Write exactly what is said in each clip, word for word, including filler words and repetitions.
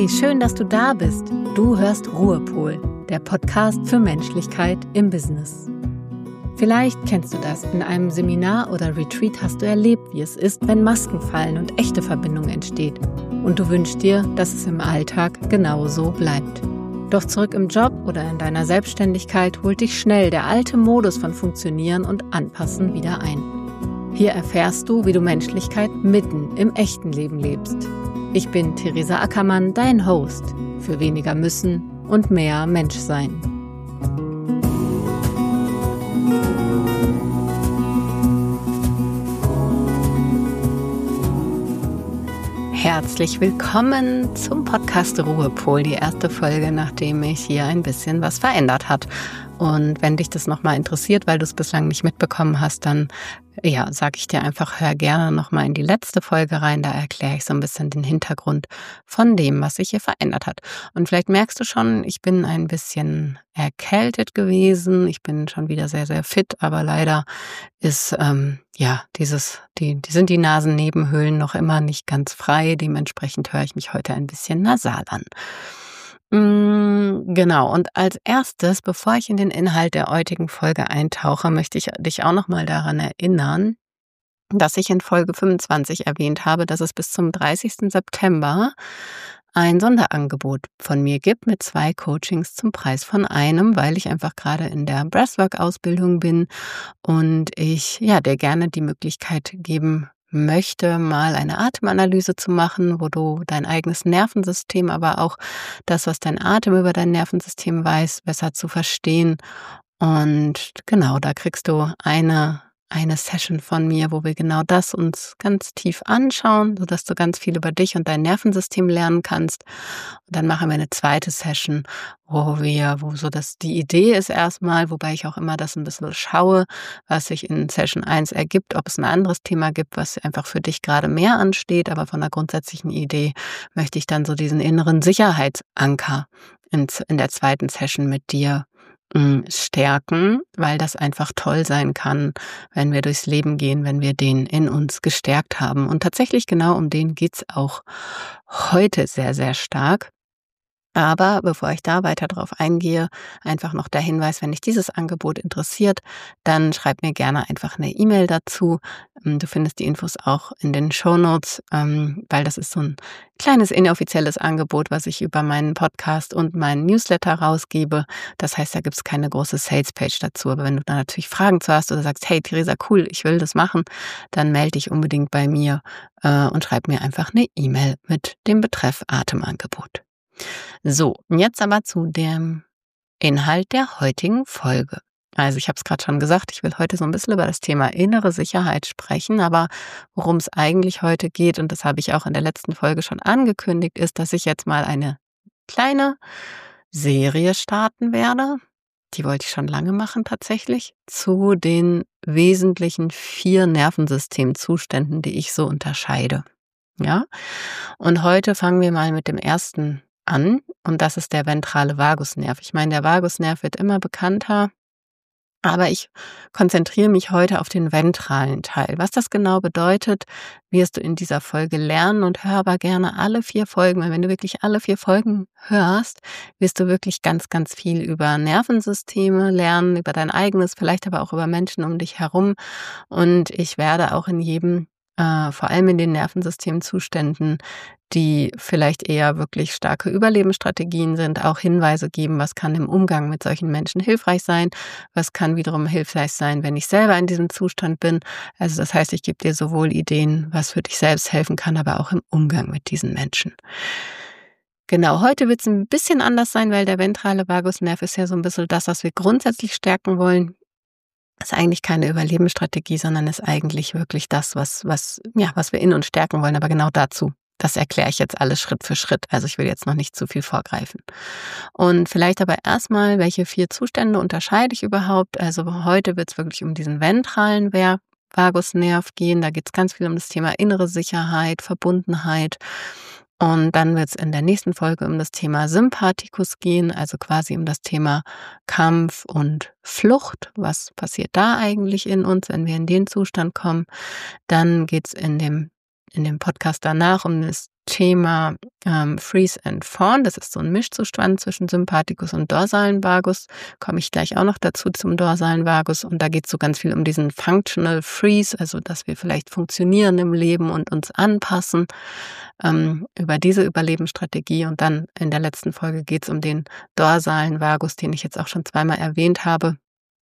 Hey, schön, dass du da bist. Du hörst Ruhepol, der Podcast für Menschlichkeit im Business. Vielleicht kennst du das. In einem Seminar oder Retreat hast du erlebt, wie es ist, wenn Masken fallen und echte Verbindung entsteht. Und du wünschst dir, dass es im Alltag genauso bleibt. Doch zurück im Job oder in deiner Selbstständigkeit holt dich schnell der alte Modus von Funktionieren und Anpassen wieder ein. Hier erfährst du, wie du Menschlichkeit mitten im echten Leben lebst. Ich bin Theresa Ackermann, dein Host für weniger Müssen und mehr Menschsein. Herzlich willkommen zum Podcast Ruhepol, die erste Folge, nachdem mich hier ein bisschen was verändert hat. Und wenn dich das nochmal interessiert, weil du es bislang nicht mitbekommen hast, dann ja, sage ich dir einfach, hör gerne nochmal in die letzte Folge rein, da erkläre ich so ein bisschen den Hintergrund von dem, was sich hier verändert hat. Und vielleicht merkst du schon, ich bin ein bisschen erkältet gewesen, ich bin schon wieder sehr, sehr fit, aber leider ist, ähm, ja, dieses, die, die sind die Nasennebenhöhlen noch immer nicht ganz frei, dementsprechend höre ich mich heute ein bisschen nasal an. Genau, und als erstes, bevor ich in den Inhalt der heutigen Folge eintauche, möchte ich dich auch nochmal daran erinnern, dass ich in Folge fünfundzwanzig erwähnt habe, dass es bis zum dreißigsten September ein Sonderangebot von mir gibt mit zwei Coachings zum Preis von einem, weil ich einfach gerade in der Breathwork-Ausbildung bin und ich ja dir gerne die Möglichkeit geben möchte, mal eine Atemanalyse zu machen, wo du dein eigenes Nervensystem, aber auch das, was dein Atem über dein Nervensystem weiß, besser zu verstehen. Und genau, da kriegst du eine eine Session von mir, wo wir genau das uns ganz tief anschauen, sodass du ganz viel über dich und dein Nervensystem lernen kannst. Und dann machen wir eine zweite Session, wo wir, wo so das die Idee ist erstmal, wobei ich auch immer das ein bisschen schaue, was sich in Session eins ergibt, ob es ein anderes Thema gibt, was einfach für dich gerade mehr ansteht, aber von der grundsätzlichen Idee möchte ich dann so diesen inneren Sicherheitsanker in, in der zweiten Session mit dir stärken, weil das einfach toll sein kann, wenn wir durchs Leben gehen, wenn wir den in uns gestärkt haben. Und tatsächlich genau um den geht's auch heute sehr, sehr stark. Aber bevor ich da weiter drauf eingehe, einfach noch der Hinweis, wenn dich dieses Angebot interessiert, dann schreib mir gerne einfach eine E-Mail dazu. Du findest die Infos auch in den Shownotes, weil das ist so ein kleines inoffizielles Angebot, was ich über meinen Podcast und meinen Newsletter rausgebe. Das heißt, da gibt es keine große Sales-Page dazu. Aber wenn du da natürlich Fragen zu hast oder sagst, hey Theresa, cool, ich will das machen, dann melde dich unbedingt bei mir und schreib mir einfach eine E-Mail mit dem Betreff Atemangebot. So, jetzt aber zu dem Inhalt der heutigen Folge. Also ich habe es gerade schon gesagt, ich will heute so ein bisschen über das Thema innere Sicherheit sprechen, aber worum es eigentlich heute geht, und das habe ich auch in der letzten Folge schon angekündigt, ist, dass ich jetzt mal eine kleine Serie starten werde. Die wollte ich schon lange machen tatsächlich, zu den wesentlichen vier Nervensystemzuständen, die ich so unterscheide. Ja, und heute fangen wir mal mit dem ersten an, und das ist der ventrale Vagusnerv. Ich meine, der Vagusnerv wird immer bekannter, aber ich konzentriere mich heute auf den ventralen Teil. Was das genau bedeutet, wirst du in dieser Folge lernen, und hör aber gerne alle vier Folgen, weil wenn du wirklich alle vier Folgen hörst, wirst du wirklich ganz, ganz viel über Nervensysteme lernen, über dein eigenes, vielleicht aber auch über Menschen um dich herum, und ich werde auch in jedem Äh, vor allem in den Nervensystemzuständen, die vielleicht eher wirklich starke Überlebensstrategien sind, auch Hinweise geben, was kann im Umgang mit solchen Menschen hilfreich sein, was kann wiederum hilfreich sein, wenn ich selber in diesem Zustand bin. Also das heißt, ich gebe dir sowohl Ideen, was für dich selbst helfen kann, aber auch im Umgang mit diesen Menschen. Genau, heute wird es ein bisschen anders sein, weil der ventrale Vagusnerv ist ja so ein bisschen das, was wir grundsätzlich stärken wollen. Ist eigentlich keine Überlebensstrategie, sondern ist eigentlich wirklich das, was, was, ja, was wir in uns stärken wollen. Aber genau dazu, das erkläre ich jetzt alles Schritt für Schritt. Also ich will jetzt noch nicht zu viel vorgreifen. Und vielleicht aber erstmal, welche vier Zustände unterscheide ich überhaupt? Also heute wird es wirklich um diesen ventralen Vagusnerv gehen. Da geht es ganz viel um das Thema innere Sicherheit, Verbundenheit. Und dann wird es in der nächsten Folge um das Thema Sympathikus gehen, also quasi um das Thema Kampf und Flucht. Was passiert da eigentlich in uns, wenn wir in den Zustand kommen? Dann geht es in dem, in dem Podcast danach um das Thema ähm, Freeze and Fawn. Das ist so ein Mischzustand zwischen Sympathikus und dorsalen Vagus. Komme ich gleich auch noch dazu zum dorsalen Vagus. Und da geht es so ganz viel um diesen Functional Freeze, also dass wir vielleicht funktionieren im Leben und uns anpassen, ähm, über diese Überlebensstrategie. Und dann in der letzten Folge geht es um den dorsalen Vagus, den ich jetzt auch schon zweimal erwähnt habe,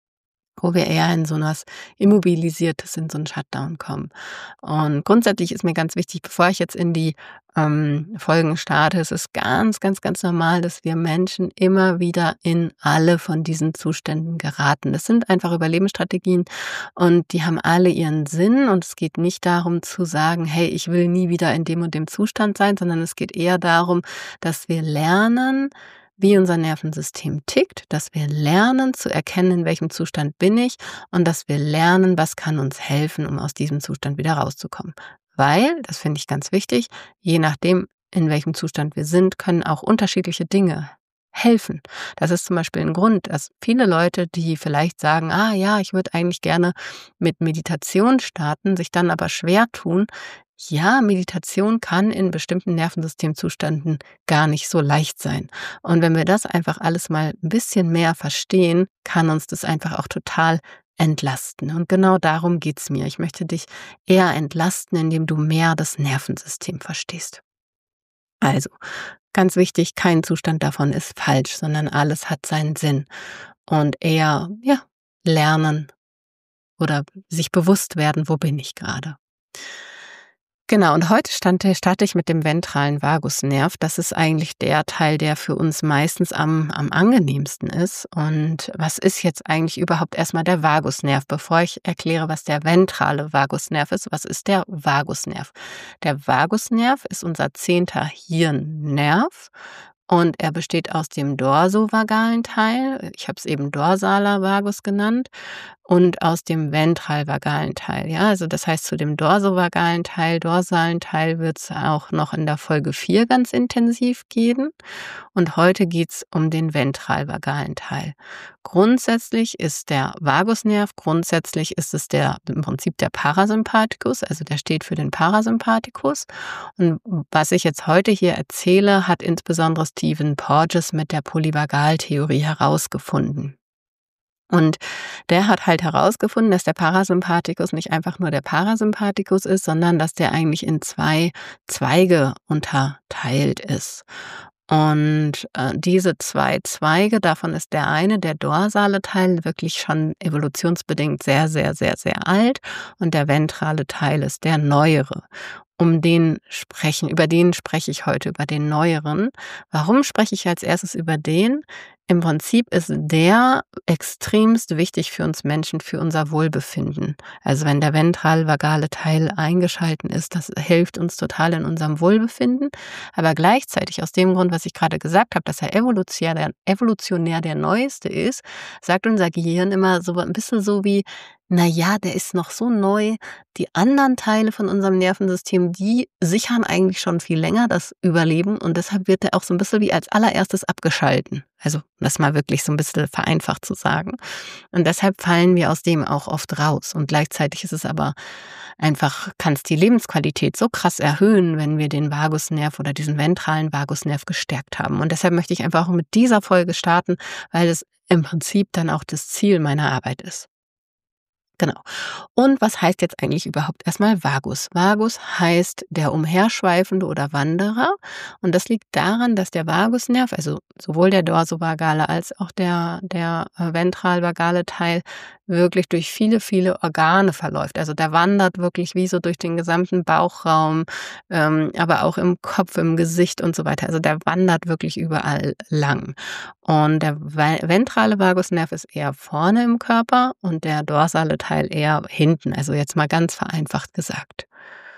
wo wir eher in so etwas Immobilisiertes, in so einen Shutdown kommen. Und grundsätzlich ist mir ganz wichtig, bevor ich jetzt in die ähm, Folgen starte, es ist ganz, ganz, ganz normal, dass wir Menschen immer wieder in alle von diesen Zuständen geraten. Das sind einfach Überlebensstrategien und die haben alle ihren Sinn, und es geht nicht darum zu sagen, hey, ich will nie wieder in dem und dem Zustand sein, sondern es geht eher darum, dass wir lernen, wie unser Nervensystem tickt, dass wir lernen zu erkennen, in welchem Zustand bin ich, und dass wir lernen, was kann uns helfen, um aus diesem Zustand wieder rauszukommen. Weil, das finde ich ganz wichtig, je nachdem, in welchem Zustand wir sind, können auch unterschiedliche Dinge helfen. Das ist zum Beispiel ein Grund, dass viele Leute, die vielleicht sagen, ah ja, ich würde eigentlich gerne mit Meditation starten, sich dann aber schwer tun. Ja, Meditation kann in bestimmten Nervensystemzuständen gar nicht so leicht sein. Und wenn wir das einfach alles mal ein bisschen mehr verstehen, kann uns das einfach auch total entlasten. Und genau darum geht's mir. Ich möchte dich eher entlasten, indem du mehr das Nervensystem verstehst. Also, ganz wichtig, kein Zustand davon ist falsch, sondern alles hat seinen Sinn. Und eher, ja, lernen oder sich bewusst werden, wo bin ich gerade. Genau, und heute starte, starte ich mit dem ventralen Vagusnerv. Das ist eigentlich der Teil, der für uns meistens am, am angenehmsten ist. Und was ist jetzt eigentlich überhaupt erstmal der Vagusnerv? Bevor ich erkläre, was der ventrale Vagusnerv ist, was ist der Vagusnerv? Der Vagusnerv ist unser zehnter Hirnnerv. Und er besteht aus dem dorsovagalen Teil, ich habe es eben dorsaler Vagus genannt, und aus dem ventralvagalen Teil. Ja, also das heißt, zu dem dorsovagalen Teil, dorsalen Teil wird es auch noch in der Folge vier ganz intensiv gehen. Und heute geht es um den ventralvagalen Teil. Grundsätzlich ist der Vagusnerv, grundsätzlich ist es der im Prinzip der Parasympathikus, also der steht für den Parasympathikus. Und was ich jetzt heute hier erzähle, hat insbesondere Stephen Porges mit der Polyvagaltheorie herausgefunden. Und der hat halt herausgefunden, dass der Parasympathikus nicht einfach nur der Parasympathikus ist, sondern dass der eigentlich in zwei Zweige unterteilt ist. Und äh, diese zwei Zweige, davon ist der eine, der dorsale Teil, wirklich schon evolutionsbedingt sehr, sehr, sehr, sehr alt, und der ventrale Teil ist der neuere. Um den sprechen, über den spreche ich heute, über den neueren. Warum spreche ich als erstes über den? Im Prinzip ist der extremst wichtig für uns Menschen, für unser Wohlbefinden. Also wenn der ventralvagale Teil eingeschalten ist, das hilft uns total in unserem Wohlbefinden. Aber gleichzeitig, aus dem Grund, was ich gerade gesagt habe, dass er evolutionär der, evolutionär der Neueste ist, sagt unser Gehirn immer so ein bisschen so wie, na ja, der ist noch so neu. Die anderen Teile von unserem Nervensystem, die sichern eigentlich schon viel länger das Überleben, und deshalb wird er auch so ein bisschen wie als allererstes abgeschalten. Also das mal wirklich so ein bisschen vereinfacht zu sagen. Und deshalb fallen wir aus dem auch oft raus. Und gleichzeitig ist es aber einfach, kann es die Lebensqualität so krass erhöhen, wenn wir den Vagusnerv oder diesen ventralen Vagusnerv gestärkt haben. Und deshalb möchte ich einfach auch mit dieser Folge starten, weil es im Prinzip dann auch das Ziel meiner Arbeit ist. Genau. Und was heißt jetzt eigentlich überhaupt erstmal Vagus? Vagus heißt der Umherschweifende oder Wanderer. Und das liegt daran, dass der Vagusnerv, also sowohl der dorsovagale als auch der, der ventralvagale Teil, wirklich durch viele, viele Organe verläuft. Also der wandert wirklich wie so durch den gesamten Bauchraum, ähm, aber auch im Kopf, im Gesicht und so weiter. Also der wandert wirklich überall lang. Und der ventrale Vagusnerv ist eher vorne im Körper und der dorsale Teil eher hinten. Also jetzt mal ganz vereinfacht gesagt.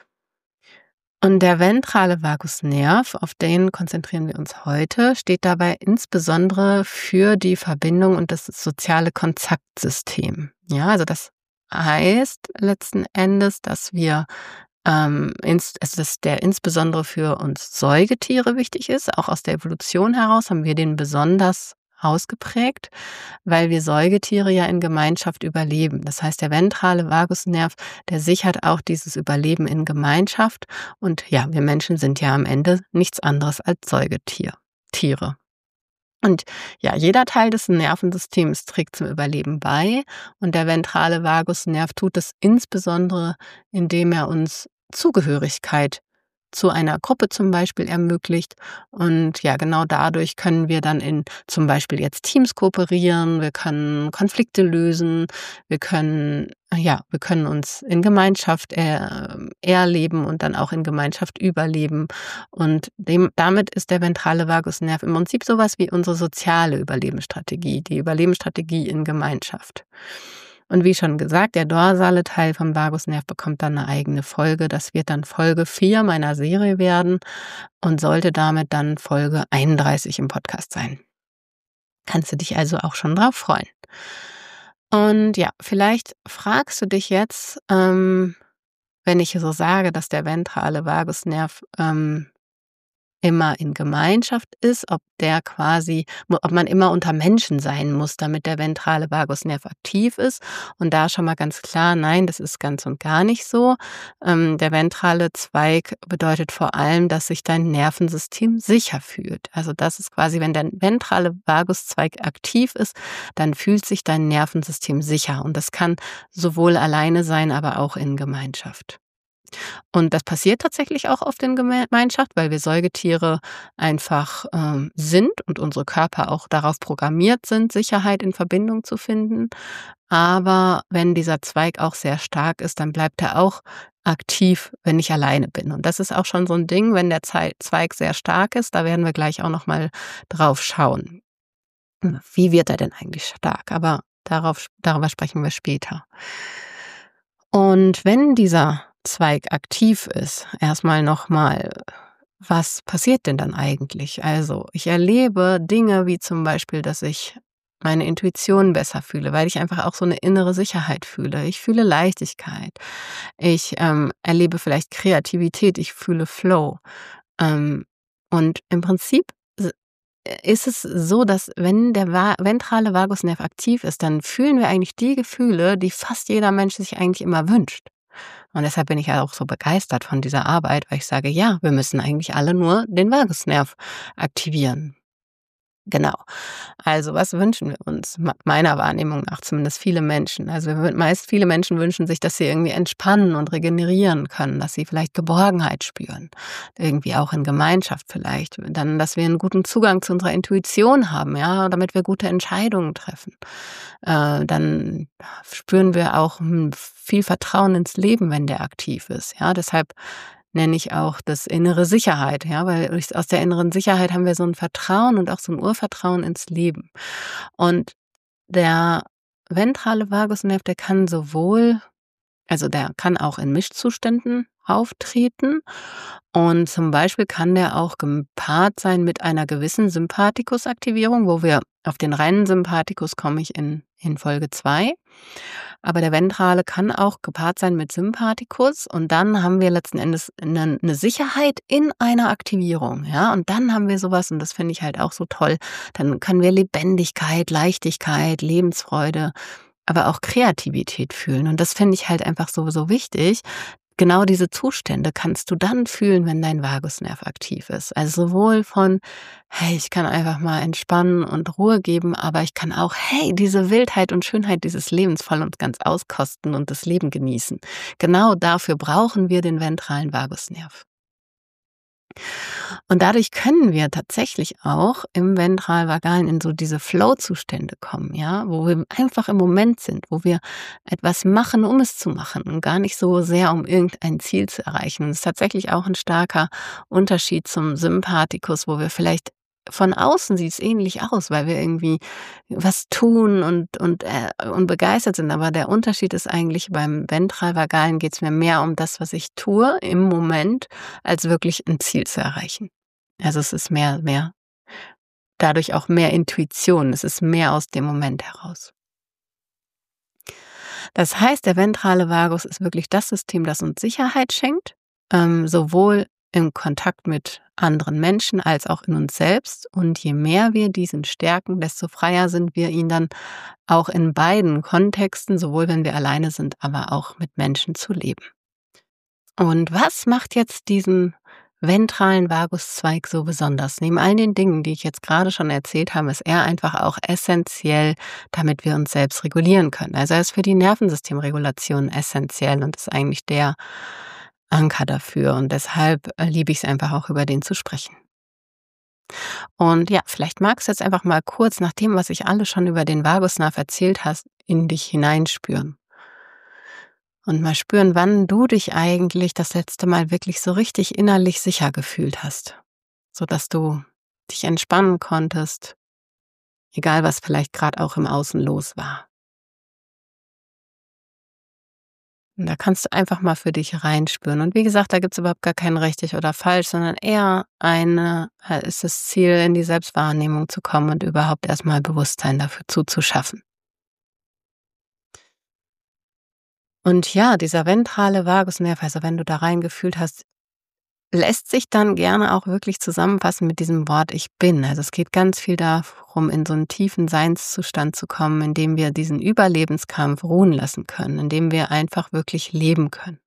Und der ventrale Vagusnerv, auf den konzentrieren wir uns heute, steht dabei insbesondere für die Verbindung und das soziale Kontaktsystem. Ja, also das heißt letzten Endes, dass wir ähm, ins, also dass der insbesondere für uns Säugetiere wichtig ist. Auch aus der Evolution heraus haben wir den besonders ausgeprägt, weil wir Säugetiere ja in Gemeinschaft überleben. Das heißt, der ventrale Vagusnerv, der sichert auch dieses Überleben in Gemeinschaft. Und ja, wir Menschen sind ja am Ende nichts anderes als Säugetier, Tiere. Und ja, jeder Teil des Nervensystems trägt zum Überleben bei. Und der ventrale Vagusnerv tut es insbesondere, indem er uns Zugehörigkeit zu einer Gruppe zum Beispiel ermöglicht. Und ja, genau dadurch können wir dann in zum Beispiel jetzt Teams kooperieren, wir können Konflikte lösen, wir können, ja, wir können uns in Gemeinschaft er, erleben und dann auch in Gemeinschaft überleben. Und dem, damit ist der ventrale Vagusnerv im Prinzip sowas wie unsere soziale Überlebensstrategie, die Überlebensstrategie in Gemeinschaft. Und wie schon gesagt, der dorsale Teil vom Vagusnerv bekommt dann eine eigene Folge. Das wird dann Folge vier meiner Serie werden und sollte damit dann Folge einunddreißig im Podcast sein. Kannst du dich also auch schon drauf freuen. Und ja, vielleicht fragst du dich jetzt, ähm, wenn ich so sage, dass der ventrale Vagusnerv ähm, immer in Gemeinschaft ist, ob der quasi, ob man immer unter Menschen sein muss, damit der ventrale Vagusnerv aktiv ist. Und da schon mal ganz klar, nein, das ist ganz und gar nicht so. Ähm, der ventrale Zweig bedeutet vor allem, dass sich dein Nervensystem sicher fühlt. Also das ist quasi, wenn der ventrale Vaguszweig aktiv ist, dann fühlt sich dein Nervensystem sicher. Und das kann sowohl alleine sein, aber auch in Gemeinschaft. Und das passiert tatsächlich auch oft in Gemeinschaft, weil wir Säugetiere einfach ähm, sind und unsere Körper auch darauf programmiert sind, Sicherheit in Verbindung zu finden. Aber wenn dieser Zweig auch sehr stark ist, dann bleibt er auch aktiv, wenn ich alleine bin. Und das ist auch schon so ein Ding, wenn der Zweig sehr stark ist, da werden wir gleich auch nochmal drauf schauen. Wie wird er denn eigentlich stark? Aber darauf, darüber sprechen wir später. Und wenn dieser Zweig aktiv ist, erstmal nochmal, was passiert denn dann eigentlich? Also ich erlebe Dinge wie zum Beispiel, dass ich meine Intuition besser fühle, weil ich einfach auch so eine innere Sicherheit fühle. Ich fühle Leichtigkeit. Ich ähm, erlebe vielleicht Kreativität. Ich fühle Flow. Ähm, und im Prinzip ist es so, dass wenn der ventrale Vagusnerv aktiv ist, dann fühlen wir eigentlich die Gefühle, die fast jeder Mensch sich eigentlich immer wünscht. Und deshalb bin ich ja auch so begeistert von dieser Arbeit, weil ich sage, ja, wir müssen eigentlich alle nur den Vagusnerv aktivieren. Genau. Also was wünschen wir uns? Meiner Wahrnehmung nach zumindest viele Menschen. Also meist viele Menschen wünschen sich, dass sie irgendwie entspannen und regenerieren können, dass sie vielleicht Geborgenheit spüren, irgendwie auch in Gemeinschaft vielleicht. Dann, dass wir einen guten Zugang zu unserer Intuition haben, ja, damit wir gute Entscheidungen treffen. Äh, dann spüren wir auch viel Vertrauen ins Leben, wenn der aktiv ist. Ja, deshalb nenne ich auch das innere Sicherheit, ja, weil aus der inneren Sicherheit haben wir so ein Vertrauen und auch so ein Urvertrauen ins Leben. Und der ventrale Vagusnerv, der kann sowohl, also der kann auch in Mischzuständen auftreten und zum Beispiel kann der auch gepaart sein mit einer gewissen Sympathikusaktivierung, wo wir auf den reinen Sympathikus komme ich in, in Folge zwei. Aber der ventrale kann auch gepaart sein mit Sympathikus und dann haben wir letzten Endes eine, eine Sicherheit in einer Aktivierung, ja, und dann haben wir sowas und das finde ich halt auch so toll, dann können wir Lebendigkeit, Leichtigkeit, Lebensfreude, aber auch Kreativität fühlen und das finde ich halt einfach so, so wichtig. Genau diese Zustände kannst du dann fühlen, wenn dein Vagusnerv aktiv ist. Also sowohl von, hey, ich kann einfach mal entspannen und Ruhe geben, aber ich kann auch, hey, diese Wildheit und Schönheit dieses Lebens voll und ganz auskosten und das Leben genießen. Genau dafür brauchen wir den ventralen Vagusnerv. Und dadurch können wir tatsächlich auch im Ventralvagalen in so diese Flow-Zustände kommen, ja, wo wir einfach im Moment sind, wo wir etwas machen, um es zu machen und gar nicht so sehr, um irgendein Ziel zu erreichen. Und das ist tatsächlich auch ein starker Unterschied zum Sympathikus, wo wir vielleicht von außen sieht es ähnlich aus, weil wir irgendwie was tun und, und, äh, und begeistert sind. Aber der Unterschied ist eigentlich, beim Ventralvagalen geht es mir mehr um das, was ich tue im Moment, als wirklich ein Ziel zu erreichen. Also es ist mehr, mehr, dadurch auch mehr Intuition. Es ist mehr aus dem Moment heraus. Das heißt, der ventrale Vagus ist wirklich das System, das uns Sicherheit schenkt, ähm, sowohl im Kontakt mit anderen Menschen als auch in uns selbst. Und je mehr wir diesen stärken, desto freier sind wir, ihn dann auch in beiden Kontexten, sowohl wenn wir alleine sind, aber auch mit Menschen zu leben. Und was macht jetzt diesen ventralen Vaguszweig so besonders? Neben all den Dingen, die ich jetzt gerade schon erzählt habe, ist er einfach auch essentiell, damit wir uns selbst regulieren können. Also er ist für die Nervensystemregulation essentiell und ist eigentlich der Anker dafür. Und deshalb äh, liebe ich es einfach auch, über den zu sprechen. Und ja, vielleicht magst du jetzt einfach mal kurz nach dem, was ich alles schon über den Vagusnerv erzählt hast, in dich hineinspüren. Und mal spüren, wann du dich eigentlich das letzte Mal wirklich so richtig innerlich sicher gefühlt hast, sodass du dich entspannen konntest, egal was vielleicht gerade auch im Außen los war. Und da kannst du einfach mal für dich reinspüren. Und wie gesagt, da gibt es überhaupt gar kein richtig oder falsch, sondern eher eine, äh, ist das Ziel, in die Selbstwahrnehmung zu kommen und überhaupt erstmal Bewusstsein dafür zuzuschaffen. Und ja, dieser ventrale Vagusnerv, also wenn du da reingefühlt hast, lässt sich dann gerne auch wirklich zusammenfassen mit diesem Wort Ich bin. Also es geht ganz viel darum, in so einen tiefen Seinszustand zu kommen, in dem wir diesen Überlebenskampf ruhen lassen können, in dem wir einfach wirklich leben können.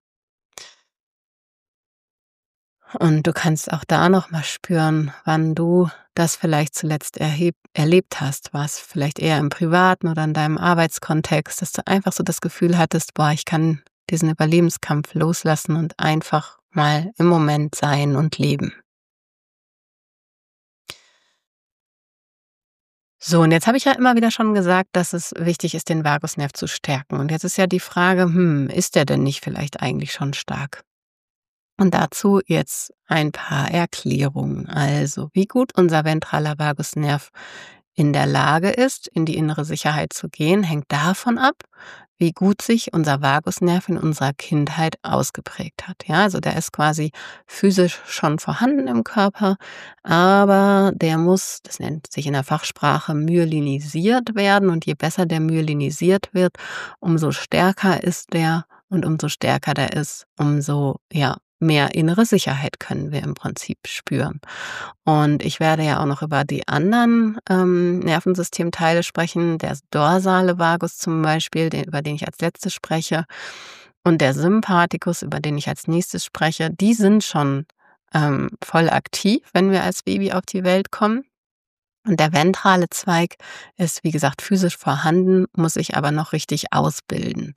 Und du kannst auch da noch mal spüren, wann du das vielleicht zuletzt erheb, erlebt hast, was vielleicht eher im privaten oder in deinem Arbeitskontext, dass du einfach so das Gefühl hattest, boah, ich kann diesen Überlebenskampf loslassen und einfach mal im Moment sein und leben. So, und jetzt habe ich ja immer wieder schon gesagt, dass es wichtig ist, den Vagusnerv zu stärken. Und jetzt ist ja die Frage, hm, ist der denn nicht vielleicht eigentlich schon stark? Und dazu jetzt ein paar Erklärungen. Also, wie gut unser ventraler Vagusnerv in der Lage ist, in die innere Sicherheit zu gehen, hängt davon ab, wie gut sich unser Vagusnerv in unserer Kindheit ausgeprägt hat. Ja, also der ist quasi physisch schon vorhanden im Körper, aber der muss, das nennt sich in der Fachsprache, myelinisiert werden. Und je besser der myelinisiert wird, umso stärker ist der und umso stärker der ist, umso ja mehr innere Sicherheit können wir im Prinzip spüren. Und ich werde ja auch noch über die anderen ähm, Nervensystemteile sprechen, der dorsale Vagus zum Beispiel, den, über den ich als letztes spreche, und der Sympathikus, über den ich als nächstes spreche. Die sind schon ähm, voll aktiv, wenn wir als Baby auf die Welt kommen. Und der ventrale Zweig ist, wie gesagt, physisch vorhanden, muss sich aber noch richtig ausbilden.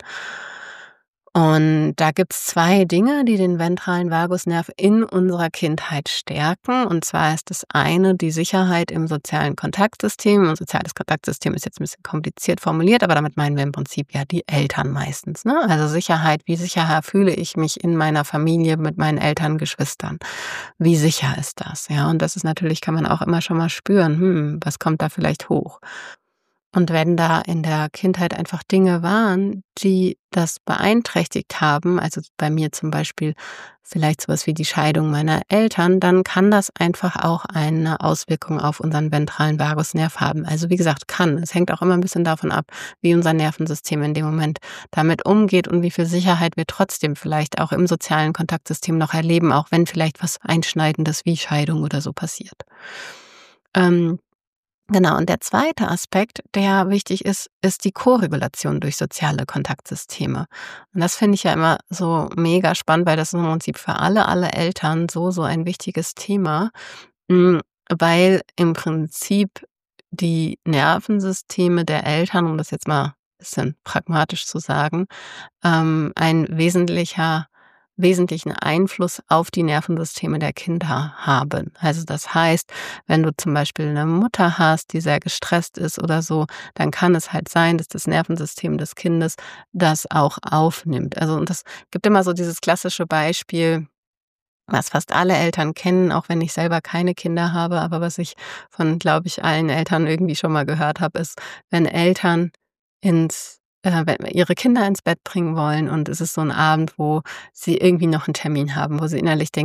Und da gibt's zwei Dinge, die den ventralen Vagusnerv in unserer Kindheit stärken. Und zwar ist das eine die Sicherheit im sozialen Kontaktsystem. Ein soziales Kontaktsystem ist jetzt ein bisschen kompliziert formuliert, aber damit meinen wir im Prinzip ja die Eltern meistens. Ne? Also Sicherheit, wie sicher fühle ich mich in meiner Familie mit meinen Eltern, Geschwistern? Wie sicher ist das? Ja, und das ist natürlich, kann man auch immer schon mal spüren, hm, was kommt da vielleicht hoch? Und wenn da in der Kindheit einfach Dinge waren, die das beeinträchtigt haben, also bei mir zum Beispiel vielleicht sowas wie die Scheidung meiner Eltern, dann kann das einfach auch eine Auswirkung auf unseren ventralen Vagusnerv haben. Also wie gesagt, kann. Es hängt auch immer ein bisschen davon ab, wie unser Nervensystem in dem Moment damit umgeht und wie viel Sicherheit wir trotzdem vielleicht auch im sozialen Kontaktsystem noch erleben, auch wenn vielleicht was Einschneidendes wie Scheidung oder so passiert. Ähm, Genau, und der zweite Aspekt, der wichtig ist, ist die Koregulation durch soziale Kontaktsysteme. Und das finde ich ja immer so mega spannend, weil das ist im Prinzip für alle, alle Eltern so, so ein wichtiges Thema, mh, weil im Prinzip die Nervensysteme der Eltern, um das jetzt mal ein bisschen pragmatisch zu sagen, ähm, ein wesentlicher wesentlichen Einfluss auf die Nervensysteme der Kinder haben. Also das heißt, wenn du zum Beispiel eine Mutter hast, die sehr gestresst ist oder so, dann kann es halt sein, dass das Nervensystem des Kindes das auch aufnimmt. Also und das gibt immer so dieses klassische Beispiel, was fast alle Eltern kennen, auch wenn ich selber keine Kinder habe, aber was ich von, glaube ich, allen Eltern irgendwie schon mal gehört habe, ist, wenn Eltern ins äh, wenn ihre Kinder ins Bett bringen wollen und es ist so ein Abend, wo sie irgendwie noch einen Termin haben, wo sie innerlich denken: „Ach,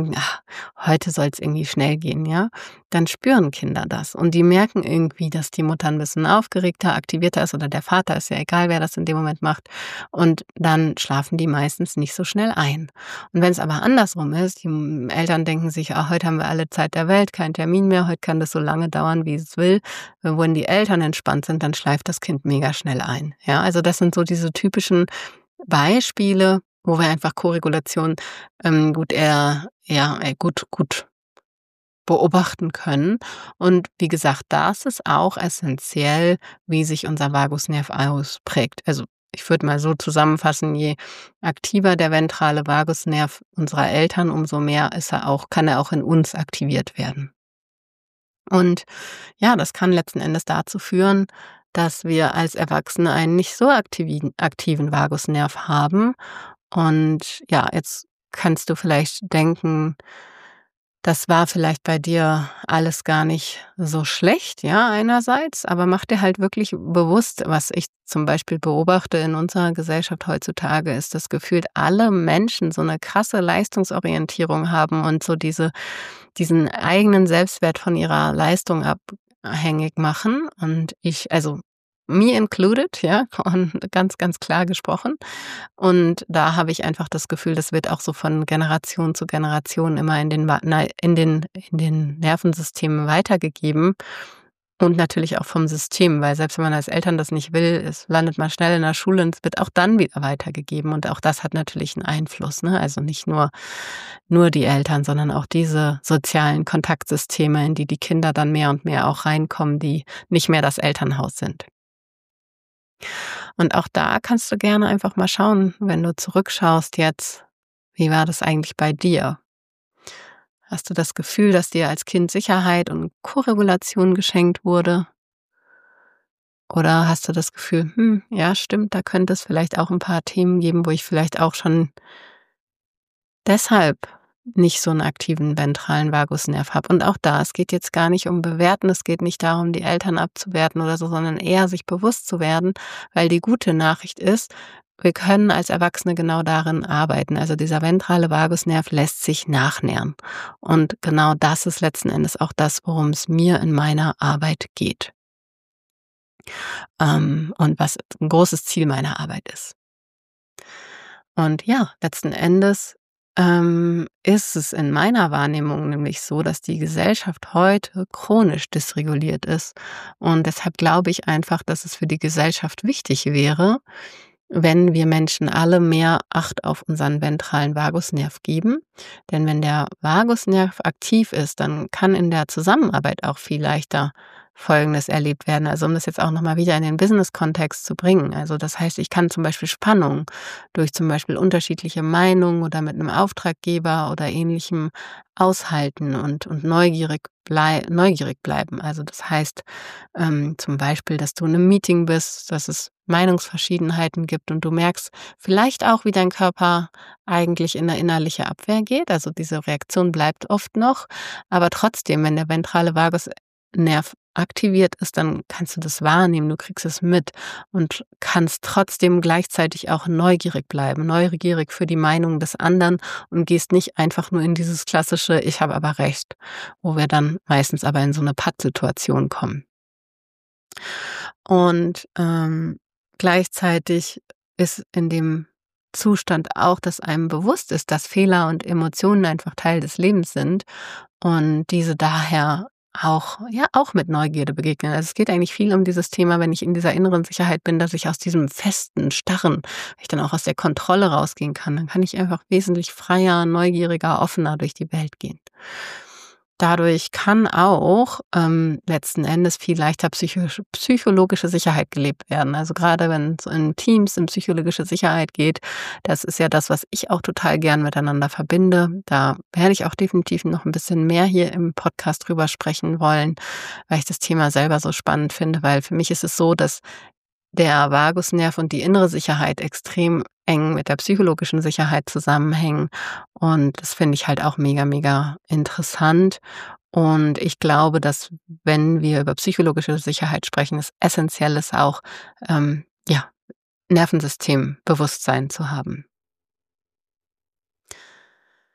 heute soll es irgendwie schnell gehen, ja, dann spüren Kinder das. Und die merken irgendwie, dass die Mutter ein bisschen aufgeregter, aktivierter ist oder der Vater, ist ja egal, wer das in dem Moment macht. Und dann schlafen die meistens nicht so schnell ein. Und wenn es aber andersrum ist, die Eltern denken sich: „Ah, heute haben wir alle Zeit der Welt, keinen Termin mehr, heute kann das so lange dauern, wie es will.“ Wenn die Eltern entspannt sind, dann schleift das Kind mega schnell ein. Ja, also das sind so diese typischen Beispiele, wo wir einfach Koregulation ähm, gut eher ja, äh, gut gut beobachten können. Und wie gesagt, das ist auch essentiell, wie sich unser Vagusnerv ausprägt. Also, ich würde mal so zusammenfassen, je aktiver der ventrale Vagusnerv unserer Eltern, umso mehr ist er auch kann er auch in uns aktiviert werden. Und ja, das kann letzten Endes dazu führen, dass wir als Erwachsene einen nicht so aktiven aktiven Vagusnerv haben. Und ja, jetzt kannst du vielleicht denken, das war vielleicht bei dir alles gar nicht so schlecht, ja, einerseits, aber mach dir halt wirklich bewusst, was ich zum Beispiel beobachte in unserer Gesellschaft heutzutage, ist das Gefühl, alle Menschen so eine krasse Leistungsorientierung haben und so diese diesen eigenen Selbstwert von ihrer Leistung abhängig machen. Und ich also, me included, ja, und ganz, ganz klar gesprochen. Und da habe ich einfach das Gefühl, das wird auch so von Generation zu Generation immer in den, wa- na, in den, in den Nervensystemen weitergegeben. Und natürlich auch vom System, weil selbst wenn man als Eltern das nicht will, es landet man schnell in der Schule und es wird auch dann wieder weitergegeben. Und auch das hat natürlich einen Einfluss, ne? Also nicht nur, nur die Eltern, sondern auch diese sozialen Kontaktsysteme, in die die Kinder dann mehr und mehr auch reinkommen, die nicht mehr das Elternhaus sind. Und auch da kannst du gerne einfach mal schauen, wenn du zurückschaust jetzt, wie war das eigentlich bei dir? Hast du das Gefühl, dass dir als Kind Sicherheit und Koregulation geschenkt wurde? Oder hast du das Gefühl, hm, ja, stimmt, da könnte es vielleicht auch ein paar Themen geben, wo ich vielleicht auch schon deshalb nicht so einen aktiven ventralen Vagusnerv habe. Und auch da, es geht jetzt gar nicht um Bewerten, es geht nicht darum, die Eltern abzuwerten oder so, sondern eher sich bewusst zu werden, weil die gute Nachricht ist, wir können als Erwachsene genau darin arbeiten. Also dieser ventrale Vagusnerv lässt sich nachnähren. Und genau das ist letzten Endes auch das, worum es mir in meiner Arbeit geht. Ähm, und was ein großes Ziel meiner Arbeit ist. Und ja, letzten Endes ähm, ist es in meiner Wahrnehmung nämlich so, dass die Gesellschaft heute chronisch dysreguliert ist. Und deshalb glaube ich einfach, dass es für die Gesellschaft wichtig wäre, wenn wir Menschen alle mehr Acht auf unseren ventralen Vagusnerv geben. Denn wenn der Vagusnerv aktiv ist, dann kann in der Zusammenarbeit auch viel leichter Folgendes erlebt werden. Also um das jetzt auch nochmal wieder in den Business-Kontext zu bringen. Also das heißt, ich kann zum Beispiel Spannung durch zum Beispiel unterschiedliche Meinungen oder mit einem Auftraggeber oder ähnlichem aushalten und, und neugierig, blei neugierig bleiben. Also das heißt ähm, zum Beispiel, dass du in einem Meeting bist, dass es Meinungsverschiedenheiten gibt und du merkst vielleicht auch, wie dein Körper eigentlich in eine innerliche Abwehr geht. Also diese Reaktion bleibt oft noch, aber trotzdem, wenn der ventrale Vagusnerv aktiviert ist, dann kannst du das wahrnehmen, du kriegst es mit und kannst trotzdem gleichzeitig auch neugierig bleiben, neugierig für die Meinung des anderen und gehst nicht einfach nur in dieses klassische „Ich habe aber recht“, wo wir dann meistens aber in so eine Pattsituation kommen. Und, ähm, gleichzeitig ist in dem Zustand auch, dass einem bewusst ist, dass Fehler und Emotionen einfach Teil des Lebens sind und diese daher auch ja, auch mit Neugierde begegnen. Also, es geht eigentlich viel um dieses Thema, wenn ich in dieser inneren Sicherheit bin, dass ich aus diesem festen, starren wenn ich dann auch aus der Kontrolle rausgehen kann, dann kann ich einfach wesentlich freier, neugieriger, offener durch die Welt gehen. Dadurch kann auch, ähm, letzten Endes viel leichter psychisch psychologische Sicherheit gelebt werden. Also, gerade wenn es in Teams in psychologische Sicherheit geht, das ist ja das, was ich auch total gern miteinander verbinde. Da werde ich auch definitiv noch ein bisschen mehr hier im Podcast drüber sprechen wollen, weil ich das Thema selber so spannend finde, weil für mich ist es so, dass der Vagusnerv und die innere Sicherheit extrem eng mit der psychologischen Sicherheit zusammenhängen. Und das finde ich halt auch mega, mega interessant. Und ich glaube, dass, wenn wir über psychologische Sicherheit sprechen, es essentiell ist auch, ähm, ja, Nervensystembewusstsein zu haben.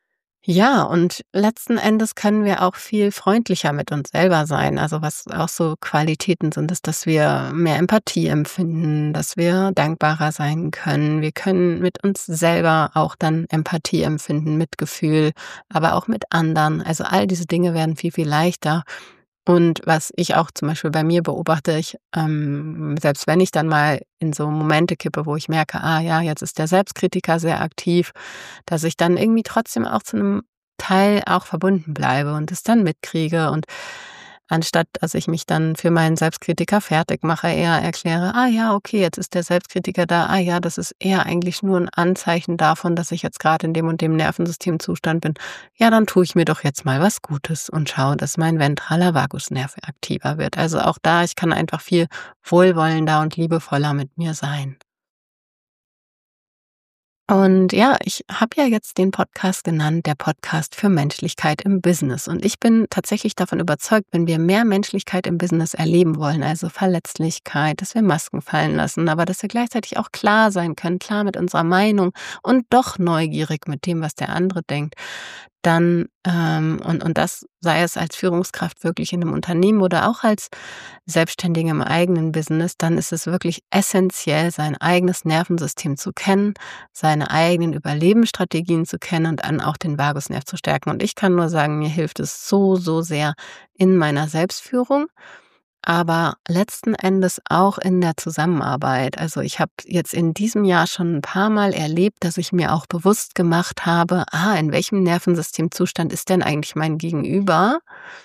Ja, und letzten Endes können wir auch viel freundlicher mit uns selber sein. Also was auch so Qualitäten sind, ist, dass wir mehr Empathie empfinden, dass wir dankbarer sein können. Wir können mit uns selber auch dann Empathie empfinden, Mitgefühl, aber auch mit anderen. Also all diese Dinge werden viel, viel leichter. Und was ich auch zum Beispiel bei mir beobachte, ich, ähm, selbst wenn ich dann mal in so Momente kippe, wo ich merke, ah ja, jetzt ist der Selbstkritiker sehr aktiv, dass ich dann irgendwie trotzdem auch zu einem Teil auch verbunden bleibe und es dann mitkriege und anstatt, dass ich mich dann für meinen Selbstkritiker fertig mache, eher erkläre, ah ja, okay, jetzt ist der Selbstkritiker da, ah ja, das ist eher eigentlich nur ein Anzeichen davon, dass ich jetzt gerade in dem und dem Nervensystemzustand bin. Ja, dann tue ich mir doch jetzt mal was Gutes und schaue, dass mein ventraler Vagusnerv aktiver wird. Also auch da, ich kann einfach viel wohlwollender und liebevoller mit mir sein. Und ja, ich habe ja jetzt den Podcast genannt, der Podcast für Menschlichkeit im Business. Und ich bin tatsächlich davon überzeugt, wenn wir mehr Menschlichkeit im Business erleben wollen, also Verletzlichkeit, dass wir Masken fallen lassen, aber dass wir gleichzeitig auch klar sein können, klar mit unserer Meinung und doch neugierig mit dem, was der andere denkt, dann, ähm, und, und das sei es als Führungskraft wirklich in einem Unternehmen oder auch als Selbstständige im eigenen Business, dann ist es wirklich essentiell, sein eigenes Nervensystem zu kennen, seine eigenen Überlebensstrategien zu kennen und dann auch den Vagusnerv zu stärken. Und ich kann nur sagen, mir hilft es so, so sehr in meiner Selbstführung, aber letzten Endes auch in der Zusammenarbeit. Also ich habe jetzt in diesem Jahr schon ein paar Mal erlebt, dass ich mir auch bewusst gemacht habe, ah, in welchem Nervensystemzustand ist denn eigentlich mein Gegenüber?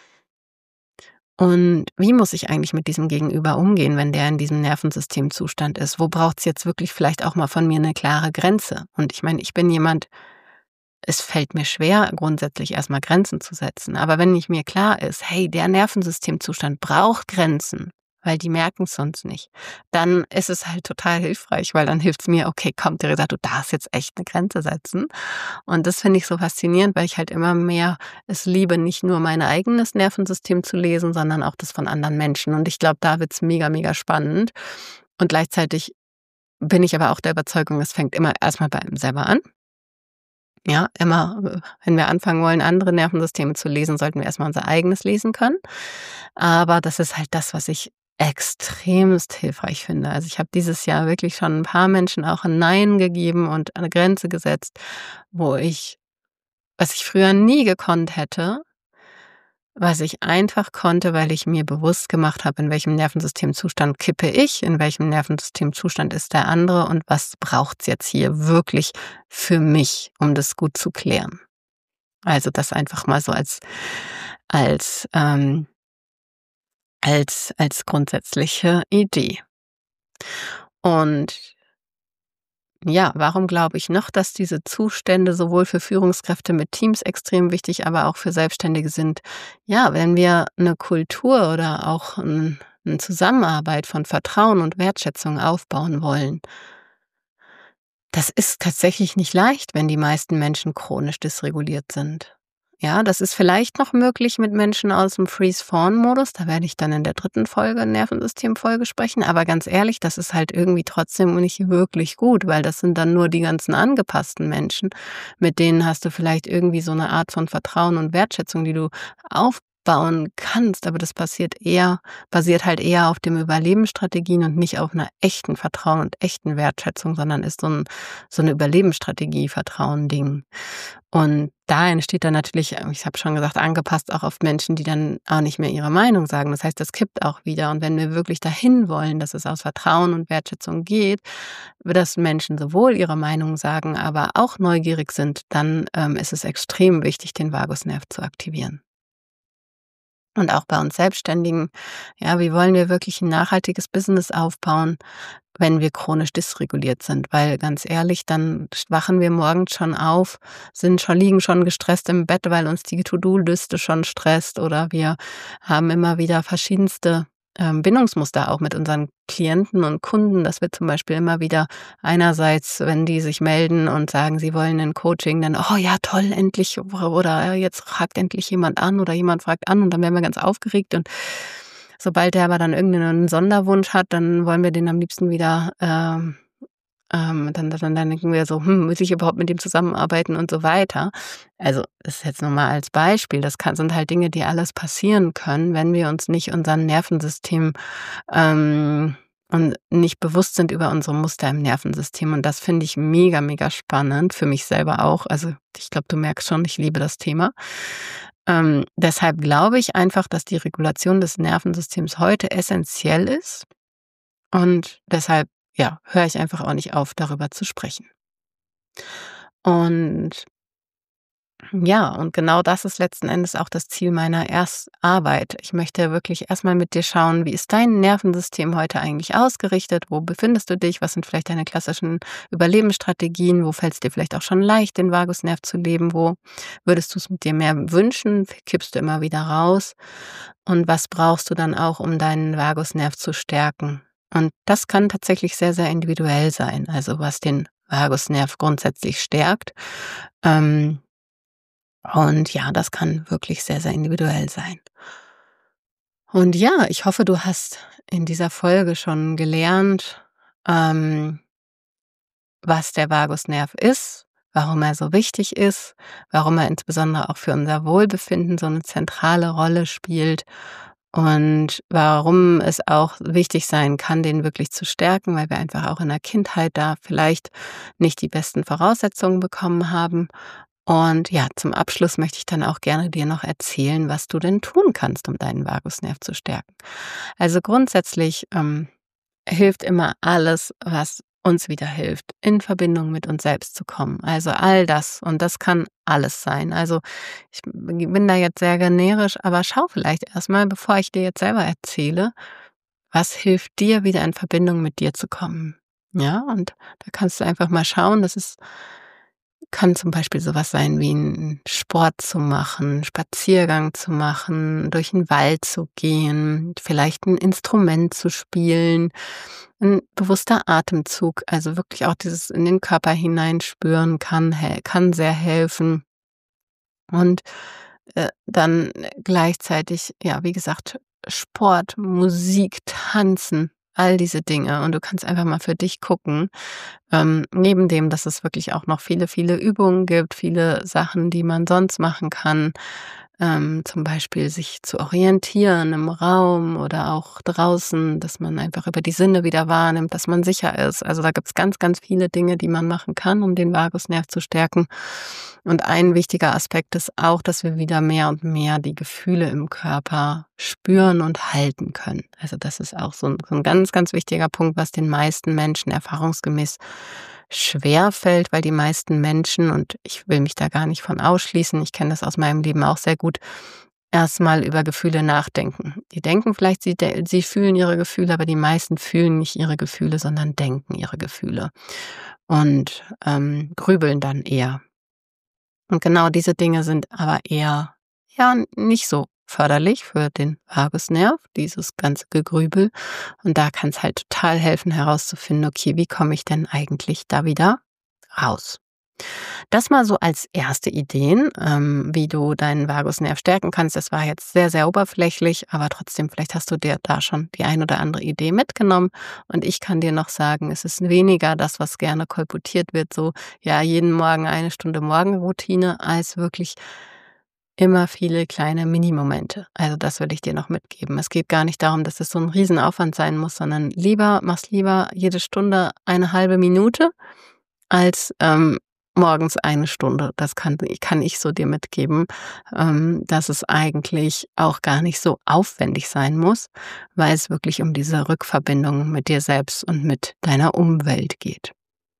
Und wie muss ich eigentlich mit diesem Gegenüber umgehen, wenn der in diesem Nervensystemzustand ist? Wo braucht's jetzt wirklich vielleicht auch mal von mir eine klare Grenze? Und ich meine, ich bin jemand, es fällt mir schwer, grundsätzlich erstmal Grenzen zu setzen. Aber wenn nicht mir klar ist, hey, der Nervensystemzustand braucht Grenzen, weil die merken es sonst nicht, dann ist es halt total hilfreich, weil dann hilft's mir, okay, komm, Theresa, du darfst jetzt echt eine Grenze setzen. Und das finde ich so faszinierend, weil ich halt immer mehr es liebe, nicht nur mein eigenes Nervensystem zu lesen, sondern auch das von anderen Menschen. Und ich glaube, da wird's mega, mega spannend. Und gleichzeitig bin ich aber auch der Überzeugung, es fängt immer erstmal bei einem selber an. Ja, immer, äh, wenn wir anfangen wollen, andere Nervensysteme zu lesen, sollten wir erstmal unser eigenes lesen können. Aber das ist halt das, was ich extremst hilfreich finde. Also ich habe dieses Jahr wirklich schon ein paar Menschen auch ein Nein gegeben und eine Grenze gesetzt, wo ich, was ich früher nie gekonnt hätte, was ich einfach konnte, weil ich mir bewusst gemacht habe, in welchem Nervensystemzustand kippe ich, in welchem Nervensystemzustand ist der andere und was braucht's jetzt hier wirklich für mich, um das gut zu klären. Also das einfach mal so als als ähm, als als grundsätzliche Idee. Und ja, warum glaube ich noch, dass diese Zustände sowohl für Führungskräfte mit Teams extrem wichtig, aber auch für Selbstständige sind? Ja, wenn wir eine Kultur oder auch 'n 'ne Zusammenarbeit von Vertrauen und Wertschätzung aufbauen wollen, das ist tatsächlich nicht leicht, wenn die meisten Menschen chronisch dysreguliert sind. Ja, das ist vielleicht noch möglich mit Menschen aus dem Freeze-Fawn-Modus. Da werde ich dann in der dritten Folge, Nervensystem-Folge sprechen. Aber ganz ehrlich, das ist halt irgendwie trotzdem nicht wirklich gut, weil das sind dann nur die ganzen angepassten Menschen. Mit denen hast du vielleicht irgendwie so eine Art von Vertrauen und Wertschätzung, die du aufbauen kannst. Aber das passiert eher, basiert halt eher auf dem Überlebensstrategien und nicht auf einer echten Vertrauen und echten Wertschätzung, sondern ist so ein, so eine Überlebensstrategie, Vertrauen-Ding. Und da entsteht dann natürlich, äh, ich habe schon gesagt, angepasst auch auf Menschen, die dann auch nicht mehr ihre Meinung sagen. Das heißt, das kippt auch wieder. Und wenn wir wirklich dahin wollen, dass es aus Vertrauen und Wertschätzung geht, dass Menschen sowohl ihre Meinung sagen, aber auch neugierig sind, dann ähm, ist es extrem wichtig, den Vagusnerv zu aktivieren. Und auch bei uns Selbstständigen, ja, wie wollen wir wirklich ein nachhaltiges Business aufbauen, wenn wir chronisch dysreguliert sind? Weil ganz ehrlich, dann wachen wir morgens schon auf, sind schon liegen schon gestresst im Bett, weil uns die To-do-Liste schon stresst oder wir haben immer wieder verschiedenste ähm, Bindungsmuster auch mit unseren Klienten und Kunden, dass wir zum Beispiel immer wieder einerseits, wenn die sich melden und sagen, sie wollen ein Coaching, dann, oh ja, toll, endlich, oder äh, jetzt fragt endlich jemand an oder jemand fragt an und dann werden wir ganz aufgeregt und sobald der aber dann irgendeinen Sonderwunsch hat, dann wollen wir den am liebsten wieder ähm, Ähm, dann dann dann denken wir so: „Hm, muss ich überhaupt mit dem zusammenarbeiten?“ und so weiter. Also, das ist jetzt nur mal als Beispiel. Das kann sind halt Dinge, die alles passieren können, wenn wir uns nicht unserem Nervensystem, ähm und nicht bewusst sind über unsere Muster im Nervensystem. Und das finde ich mega, mega spannend, für mich selber auch. Also, ich glaube, du merkst schon, ich liebe das Thema. Ähm, deshalb glaube ich einfach, dass die Regulation des Nervensystems heute essentiell ist und deshalb, ja, höre ich einfach auch nicht auf, darüber zu sprechen. Und ja, und genau das ist letzten Endes auch das Ziel meiner Erst Arbeit. Ich möchte wirklich erstmal mit dir schauen, wie ist dein Nervensystem heute eigentlich ausgerichtet? Wo befindest du dich? Was sind vielleicht deine klassischen Überlebensstrategien? Wo fällt es dir vielleicht auch schon leicht, den Vagusnerv zu leben? Wo würdest du es mit dir mehr wünschen? Kippst du immer wieder raus? Und was brauchst du dann auch, um deinen Vagusnerv zu stärken? Und das kann tatsächlich sehr, sehr individuell sein. Also was den Vagusnerv grundsätzlich stärkt. Ähm, und ja, das kann wirklich sehr, sehr individuell sein. Und ja, ich hoffe, du hast in dieser Folge schon gelernt, ähm, was der Vagusnerv ist, warum er so wichtig ist, warum er insbesondere auch für unser Wohlbefinden so eine zentrale Rolle spielt und warum es auch wichtig sein kann, den wirklich zu stärken, weil wir einfach auch in der Kindheit da vielleicht nicht die besten Voraussetzungen bekommen haben. Und ja, zum Abschluss möchte ich dann auch gerne dir noch erzählen, was du denn tun kannst, um deinen Vagusnerv zu stärken. Also grundsätzlich ähm, hilft immer alles, was uns wieder hilft, in Verbindung mit uns selbst zu kommen. Also all das und das kann alles sein. Also ich bin da jetzt sehr generisch, aber schau vielleicht erstmal, bevor ich dir jetzt selber erzähle, was hilft dir, wieder in Verbindung mit dir zu kommen. Ja, und da kannst du einfach mal schauen, das ist kann zum Beispiel sowas sein wie 'n Sport zu machen, Spaziergang zu machen, durch 'n Wald zu gehen, vielleicht 'n Instrument zu spielen, 'n bewusster Atemzug, also wirklich auch dieses in den Körper hineinspüren kann hel kann sehr helfen. Und, äh, dann gleichzeitig, ja, wie gesagt, Sport, Musik, Tanzen, all diese Dinge. Und du kannst einfach mal für dich gucken, ähm, neben dem, dass es wirklich auch noch viele, viele Übungen gibt, viele Sachen, die man sonst machen kann, ähm, zum Beispiel sich zu orientieren im Raum oder auch draußen, dass man einfach über die Sinne wieder wahrnimmt, dass man sicher ist. Also da gibt's ganz, ganz viele Dinge, die man machen kann, um den Vagusnerv zu stärken. Und ein wichtiger Aspekt ist auch, dass wir wieder mehr und mehr die Gefühle im Körper spüren und halten können. Also das ist auch so ein, so ein ganz, ganz wichtiger Punkt, was den meisten Menschen erfahrungsgemäß schwer fällt, weil die meisten Menschen, und ich will mich da gar nicht von ausschließen, ich kenne das aus meinem Leben auch sehr gut, erstmal über Gefühle nachdenken. Die denken vielleicht, sie, de sie fühlen ihre Gefühle, aber die meisten fühlen nicht ihre Gefühle, sondern denken ihre Gefühle und ähm, grübeln dann eher. Und genau diese Dinge sind aber eher, ja, nicht so förderlich für den Vagusnerv, dieses ganze Gegrübel. Und da kann es halt total helfen, herauszufinden, okay, wie komme ich denn eigentlich da wieder raus? Das mal so als erste Ideen, ähm, wie du deinen Vagusnerv stärken kannst. Das war jetzt sehr, sehr oberflächlich, aber trotzdem, vielleicht hast du dir da schon die ein oder andere Idee mitgenommen. Und ich kann dir noch sagen, es ist weniger das, was gerne kolportiert wird, so, ja, jeden Morgen eine Stunde Morgenroutine, als wirklich immer viele kleine Minimomente. Also das will ich dir noch mitgeben. Es geht gar nicht darum, dass es so ein Riesenaufwand sein muss, sondern lieber, mach's lieber jede Stunde eine halbe Minute als ähm, morgens eine Stunde. Das kann kann ich so dir mitgeben, ähm, dass es eigentlich auch gar nicht so aufwendig sein muss, weil es wirklich um diese Rückverbindung mit dir selbst und mit deiner Umwelt geht.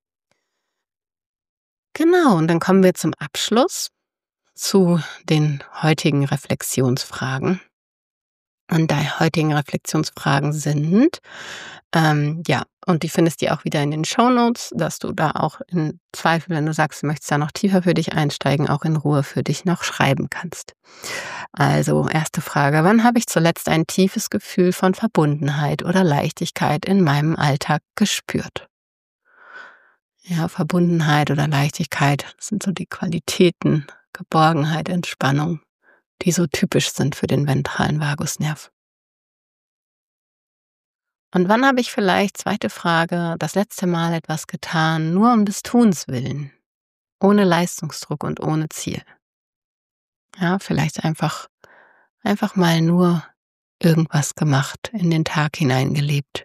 Genau, und dann kommen wir zum Abschluss zu den heutigen Reflexionsfragen. Und die heutigen Reflexionsfragen sind, ähm, ja, und die findest du auch wieder in den Shownotes, dass du da auch in Zweifel, wenn du sagst, du möchtest da noch tiefer für dich einsteigen, auch in Ruhe für dich noch schreiben kannst. Also, erste Frage: Wann habe ich zuletzt ein tiefes Gefühl von Verbundenheit oder Leichtigkeit in meinem Alltag gespürt? Ja, Verbundenheit oder Leichtigkeit, das sind so die Qualitäten, Geborgenheit, Entspannung, die so typisch sind für den ventralen Vagusnerv. Und wann habe ich vielleicht, zweite Frage, das letzte Mal etwas getan, nur um des Tuns willen, ohne Leistungsdruck und ohne Ziel? Ja, vielleicht einfach, einfach mal nur irgendwas gemacht, in den Tag hineingelebt.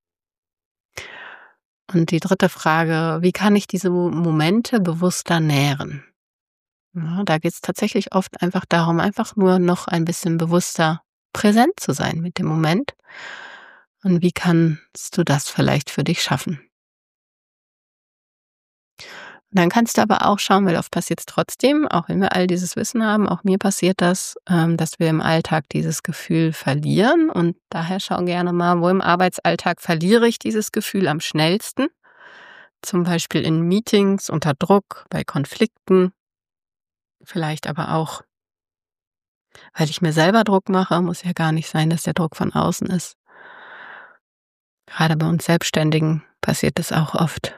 Und die dritte Frage, wie kann ich diese Momente bewusster nähren? Ja, da geht es tatsächlich oft einfach darum, einfach nur noch ein bisschen bewusster präsent zu sein mit dem Moment. Und wie kannst du das vielleicht für dich schaffen? Und dann kannst du aber auch schauen, weil oft passiert es trotzdem, auch wenn wir all dieses Wissen haben, auch mir passiert das, ähm, dass wir im Alltag dieses Gefühl verlieren. Und daher schau gerne mal, wo im Arbeitsalltag verliere ich dieses Gefühl am schnellsten. Zum Beispiel in Meetings, unter Druck, bei Konflikten. Vielleicht aber auch, weil ich mir selber Druck mache, muss ja gar nicht sein, dass der Druck von außen ist. Gerade bei uns Selbstständigen passiert das auch oft.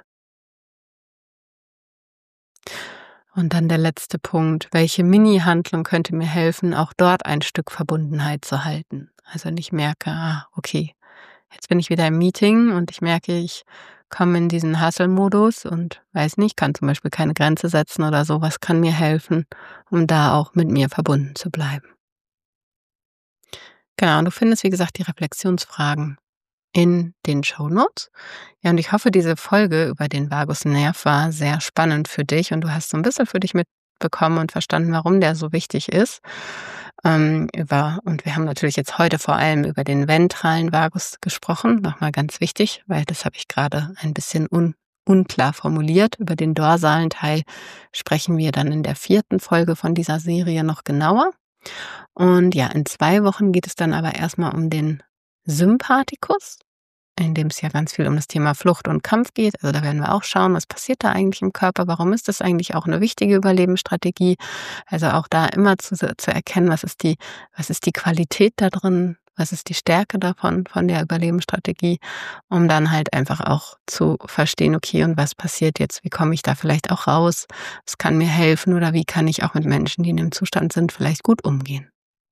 Und dann der letzte Punkt, welche Mini-Handlung könnte mir helfen, auch dort ein Stück Verbundenheit zu halten? Also wenn ich merke, ah, okay, jetzt bin ich wieder im Meeting und ich merke, ich komme in diesen Hustle-Modus und weiß nicht, kann zum Beispiel keine Grenze setzen oder so, was kann mir helfen, um da auch mit mir verbunden zu bleiben? Genau, und du findest, wie gesagt, die Reflexionsfragen in den Shownotes. Ja, und ich hoffe, diese Folge über den Vagusnerv war sehr spannend für dich und du hast so ein bisschen für dich mitbekommen und verstanden, warum der so wichtig ist. Ähm, über, und wir haben natürlich jetzt heute vor allem über den ventralen Vagus gesprochen, nochmal ganz wichtig, weil das habe ich gerade ein bisschen un, unklar formuliert. Über den dorsalen Teil sprechen wir dann in der vierten Folge von dieser Serie noch genauer. Und ja, in zwei Wochen geht es dann aber erstmal um den Sympathikus, in dem es ja ganz viel um das Thema Flucht und Kampf geht. Also da werden wir auch schauen, was passiert da eigentlich im Körper, warum ist das eigentlich auch eine wichtige Überlebensstrategie. Also auch da immer zu, zu erkennen, was ist die, was ist die Qualität da drin, was ist die Stärke davon, von der Überlebensstrategie, um dann halt einfach auch zu verstehen, okay, und was passiert jetzt, wie komme ich da vielleicht auch raus, was kann mir helfen oder wie kann ich auch mit Menschen, die in dem Zustand sind, vielleicht gut umgehen.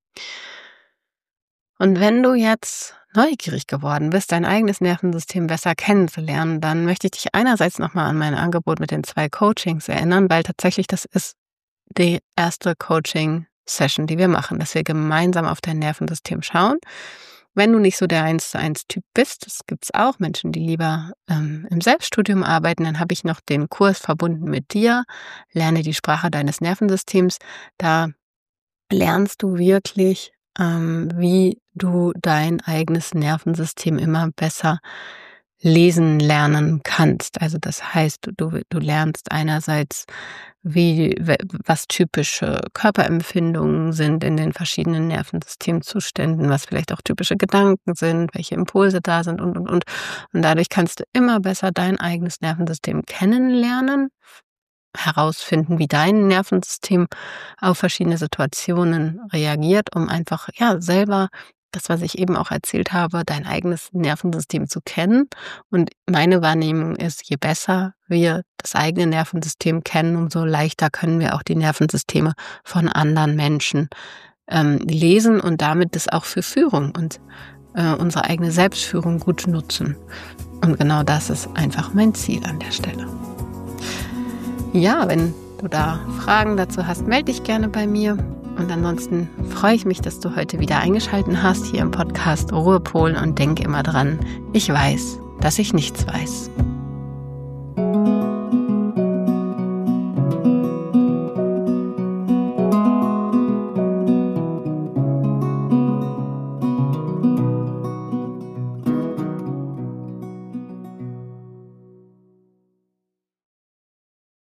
Und wenn du jetzt neugierig geworden bist, dein eigenes Nervensystem besser kennenzulernen, dann möchte ich dich einerseits nochmal an mein Angebot mit den zwei Coachings erinnern, weil tatsächlich das ist die erste Coaching-Session, die wir machen, dass wir gemeinsam auf dein Nervensystem schauen. Wenn du nicht so der eins zu eins Typ bist, das gibt es auch Menschen, die lieber ähm, im Selbststudium arbeiten, dann habe ich noch den Kurs verbunden mit dir, lerne die Sprache deines Nervensystems. Da lernst du wirklich, ähm, wie du dein eigenes Nervensystem immer besser lesen lernen kannst. Also das heißt, du, du lernst einerseits, wie, was typische Körperempfindungen sind in den verschiedenen Nervensystemzuständen, was vielleicht auch typische Gedanken sind, welche Impulse da sind und, und, und. Und dadurch kannst du immer besser dein eigenes Nervensystem kennenlernen, herausfinden, wie dein Nervensystem auf verschiedene Situationen reagiert, um einfach ja selber das, was ich eben auch erzählt habe, dein eigenes Nervensystem zu kennen. Und meine Wahrnehmung ist, je besser wir das eigene Nervensystem kennen, umso leichter können wir auch die Nervensysteme von anderen Menschen ähm, lesen und damit das auch für Führung und äh, unsere eigene Selbstführung gut nutzen. Und genau das ist einfach mein Ziel an der Stelle. Ja, wenn du da Fragen dazu hast, melde dich gerne bei mir. Und ansonsten freue ich mich, dass du heute wieder eingeschaltet hast hier im Podcast Ruhepol und denk immer dran, ich weiß, dass ich nichts weiß.